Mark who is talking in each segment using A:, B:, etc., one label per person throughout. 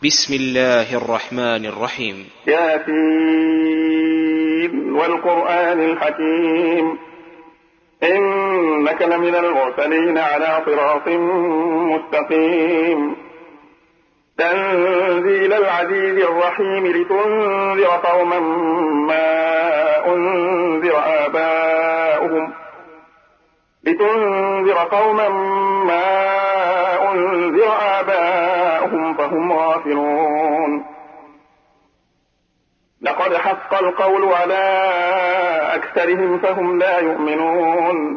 A: بسم الله الرحمن الرحيم.
B: ياسين والقرآن الحكيم إنك لمن المرسلين على صراط مستقيم تنزيل العزيز الرحيم لتنذر قوما ما أنذر آباؤهم فهم غافلون. لقد حق القول على أكثرهم فهم لا يؤمنون.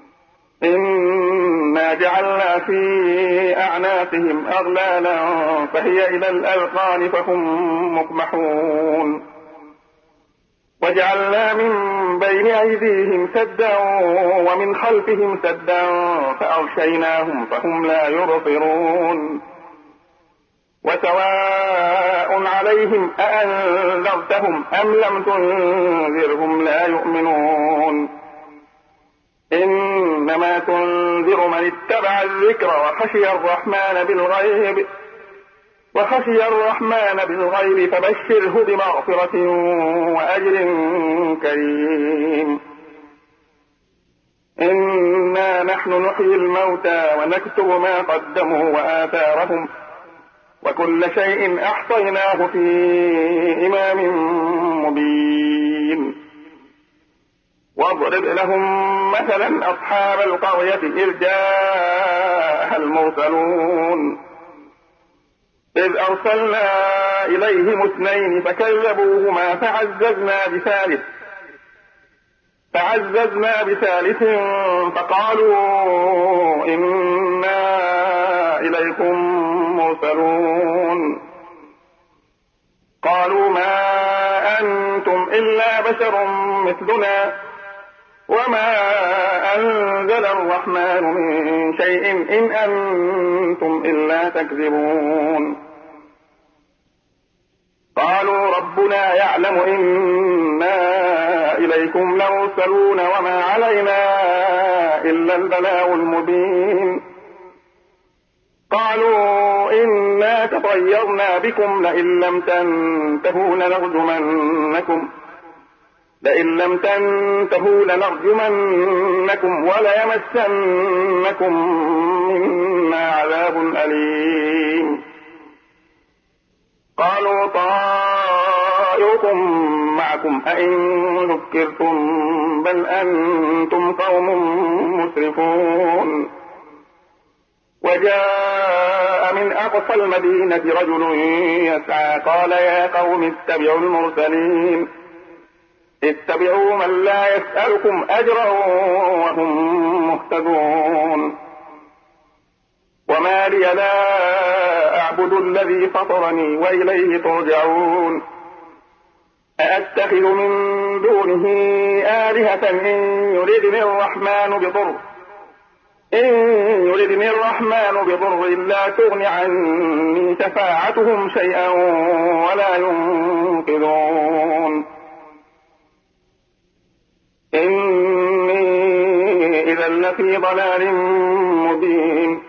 B: إنا جعلنا في أعناقهم أغلالا فهي إلى الأذقان فهم مقمحون. وجعلنا من بين أيديهم سدا ومن خلفهم سدا فأغشيناهم فهم لا يبصرون. وسواء عليهم أأنذرتهم أم لم تنذرهم لا يؤمنون. إنما تنذر من اتبع الذكر وخشي الرحمن بالغيب فبشره بمغفرة وأجر كريم. إنا نحن نحيي الموتى ونكتب ما قدموا وآثارهم وكل شيء أحصيناه في إمام مبين. واضرب لهم مثلا أصحاب القرية إذ جاءها المرسلون إذ أرسلنا إليهم 2 فكذبوهما فعززنا بثالث فقالوا إنا إليكم مرسلون. قالوا ما أنتم إلا بشر مثلنا وما أنزل الرحمن من شيء إن أنتم إلا تكذبون. قالوا ربنا يعلم إنا إليكم لمرسلون وما علينا إلا البلاغ المبين. قالوا إنا تطيرنا بكم لئن لم تنتهوا لنرجمنكم وليمسنكم منا عذاب أليم. قالوا طائركم معكم أئن ذكرتم بل أنتم قوم مسرفون. وجاء من أقصى المدينة رجل يسعى قال يا قوم اتبعوا المرسلين اتبعوا من لا يسألكم أجرا وهم مهتدون. وما لي لا أعبد الذي فطرني وإليه ترجعون. أأتخذ من دونه آلهة إن يردني الرحمن بضر لا تغن عني شفاعتهم شيئا ولا ينقذون. إني إذا لفي ضلال مبين.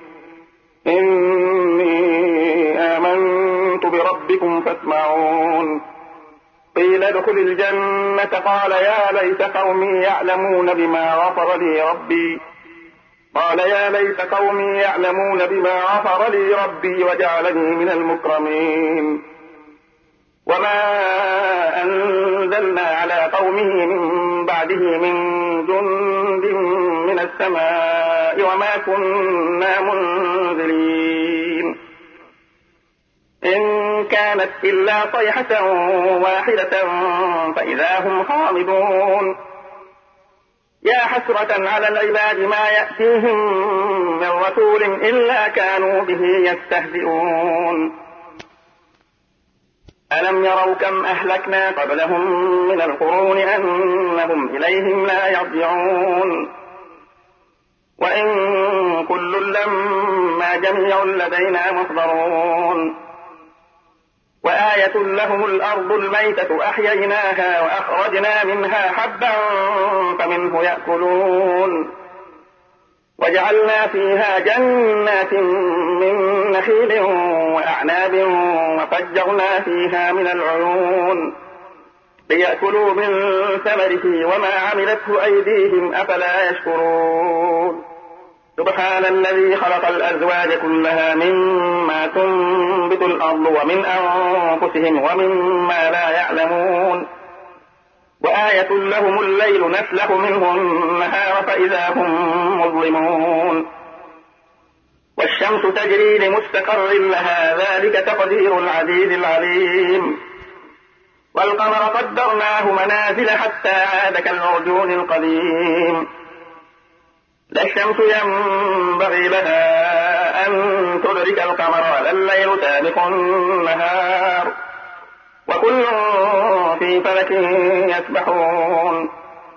B: إني آمنت بربكم فاسمعون. قيل ادخل الجنة قال يا ليت قومي يعلمون بما غفر لي ربي وجعلني من المكرمين. وما أنزلنا على قومه من بعده من جند من السماء وما كنا منزلين. إن كانت إلا صيحة واحدة فإذا هم خامدون. يا حسرة على العباد ما يأتيهم من رسول إلا كانوا به يستهزئون. ألم يروا كم أهلكنا قبلهم من القرون أنهم إليهم لا يرجعون. وإن كل لما جميع لدينا محضرون. وآية لهم الأرض الميتة أحييناها وأخرجنا منها حبا فمنه يأكلون. وجعلنا فيها جنات من نخيل وأعناب وفجرنا فيها من العيون ليأكلوا من ثمره وما عملته أيديهم أفلا يشكرون سبحان الذي خلق الأزواج كلها مما تنبت الأرض ومن أنفسهم ومما لا يعلمون وآية لهم الليل نسلخ منه النهار فإذا هم مظلمون والشمس تجري لمستقر لها ذلك تقدير العزيز العليم والقمر قدرناه منازل حتى عاد كالعرجون القديم لا الشمس ينبغي لها أن تدرك القمر ولا الليل سابق النهار وكل في فلك يسبحون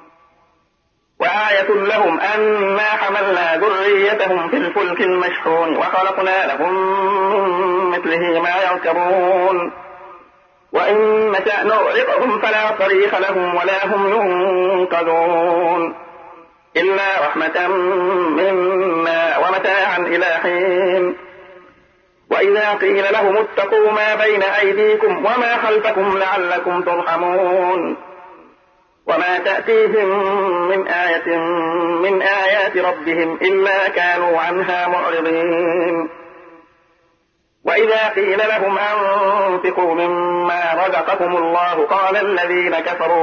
B: وآية لهم أنا حملنا ذريتهم في الفلك المشحون وخلقنا لهم من مثله ما يركبون وإن نشأ نغرقهم فلا صريخ لهم ولا هم ينقذون إلا رحمة منا ومتاعا إلى حين وإذا قيل لهم اتقوا ما بين أيديكم وما خلفكم لعلكم ترحمون وما تأتيهم من آية من آيات ربهم إلا كانوا عنها معرضين وإذا قيل لهم أنفقوا مما رزقكم الله قال الذين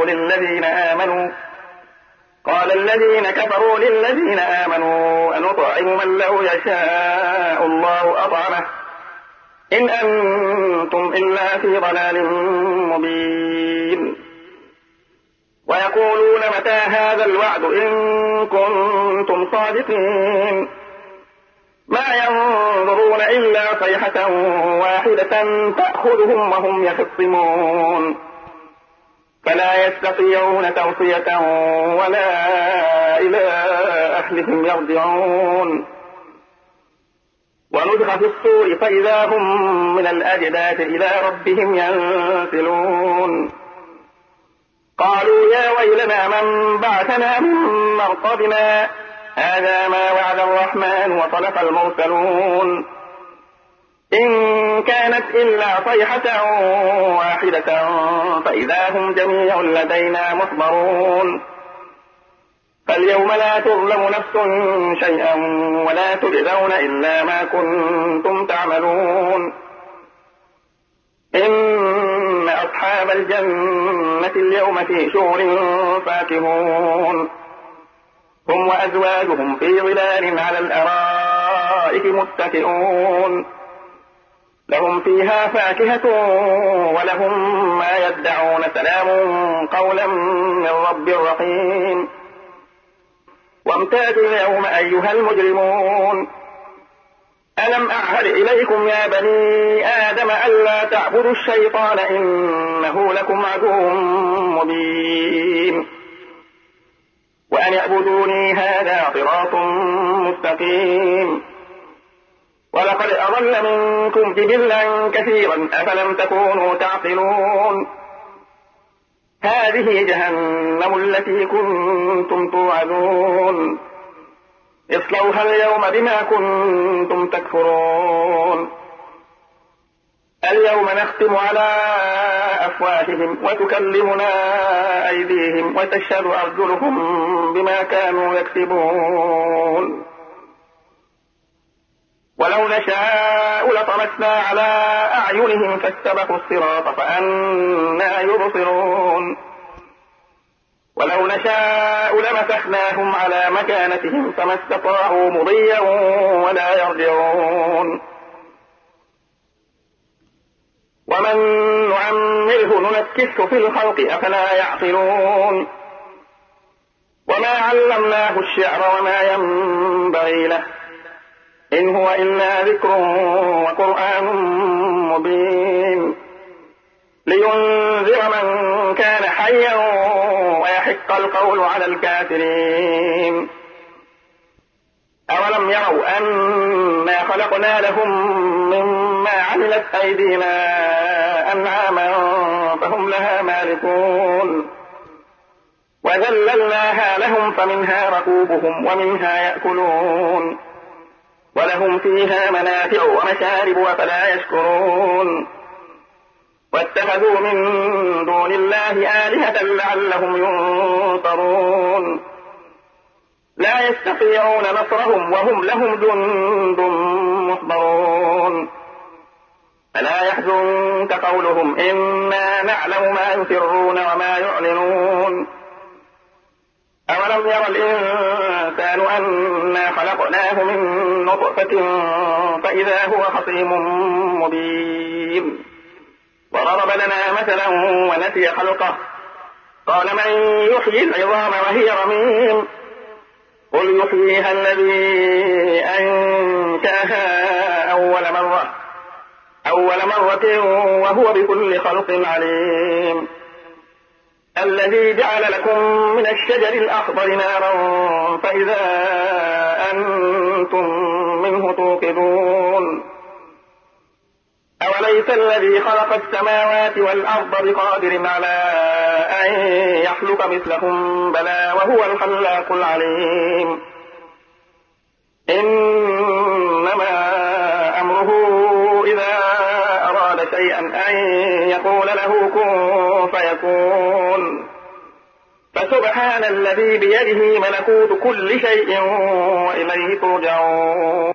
B: كفروا للذين آمنوا أنطعم من لو يشاء الله أطعمه إن أنتم إلا في ضلال مبين ويقولون متى هذا الوعد إن كنتم صادقين ما ينظرون إلا صيحة واحدة تأخذهم وهم يخصمون فلا يستطيعون توصية ولا إلى أهلهم يرجعون ونفخ في الصور فإذا هم من الأجداث إلى ربهم ينسلون قالوا يا ويلنا من بعثنا من مرقدنا هذا ما وعد الرحمن وصدق المرسلون إن كانت إلا صيحة واحدة فإذا هم جميع لدينا محضرون فاليوم لا تظلم نفس شيئا ولا تجزون إلا ما كنتم تعملون إن أصحاب الجنة اليوم في شغل فاكهون هم وأزواجهم في ظلال على الأرائك متكئون لهم فيها فاكهة ولهم ما يدعون سلام قولا من رب رحيم وامتازوا اليوم أيها المجرمون ألم أعهد إليكم يا بني آدم ألا تعبدوا الشيطان إنه لكم عدو مبين وأن اعبدوني هذا صراط مستقيم ولقد أضل منكم جبلا كثيرا أفلم تكونوا تعقلون هذه جهنم التي كنتم توعدون اصلوها اليوم بما كنتم تكفرون اليوم نختم على أفواههم وتكلمنا أيديهم وتشهد أرجلهم بما كانوا يكسبون ولو نشاء لطمسنا على أعينهم فاستبقوا الصراط فأنى يبصرون ولو نشاء لمسخناهم على مكانتهم فما استطاعوا مضيا ولا يرجعون ومن نعمره ننكسه في الخلق أفلا يعقلون وما علمناه الشعر وما ينبغي له إن هو إلا ذكر وقرآن مبين لينذر من كان حيا ويحق القول على الكافرين أولم يروا أنا خلقنا لهم مما عملت أيدينا أنعاما فهم لها مالكون وذللناها لهم فمنها ركوبهم ومنها يأكلون ولهم فيها منافع ومشارب وفلا يشكرون اتخذوا من دون الله آلهة لعلهم ينصرون لا يستطيعون نصرهم وهم لهم جند محضرون فلا يحزنك قولهم إنا نعلم ما يسرون وما يعلنون أولم ير الإنسان أنا خلقناه من نطفة فإذا هو خصيم مبين وضرب لنا مثلا ونسي خلقه قال من يحيي العظام وهي رميم قل يحييها الذي أنشأها أول مرة وهو بكل خلق عليم الذي جعل لكم من الشجر الأخضر نارا فإذا أنتم منه توقدون أوليس الذي خلق السماوات والأرض بقادر على أن يخلق مثلهم بلى وهو الخلاق العليم إنما أمره إذا أراد شيئا أن يقول له كن فيكون فسبحان الذي بيده ملكوت كل شيء وإليه ترجعون